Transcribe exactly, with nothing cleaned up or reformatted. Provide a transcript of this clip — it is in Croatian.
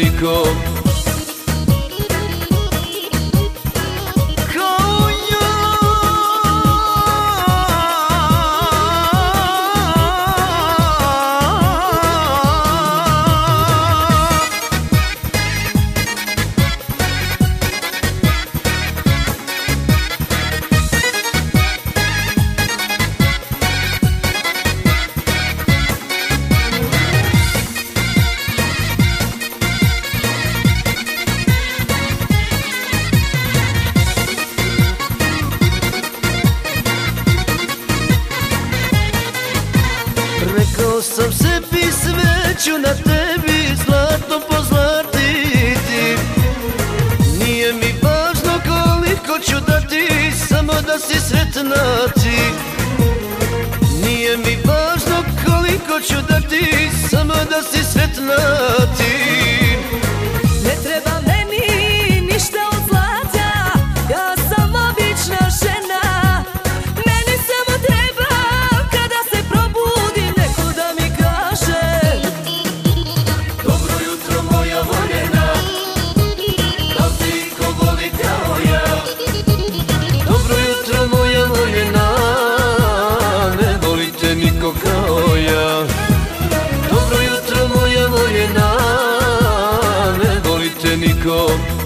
niko. Kao ja. Rekao sam sebi sve ću na tebi zlatom pozlatiti. Nije mi važno koliko ću dati, samo da si sretna ti. Nije mi važno koliko ću dati, samo da si sretna ti. Ne treba meni ništa od zlata, ja sam obična žena. Meni samo treba kada se probudim neko da mi kaže: dobro jutro moja voljena, da ti ko voli kao ja. Dobro jutro moja voljena, ne volite niko kao ja. Dobro jutro moja voljena, ne volite niko.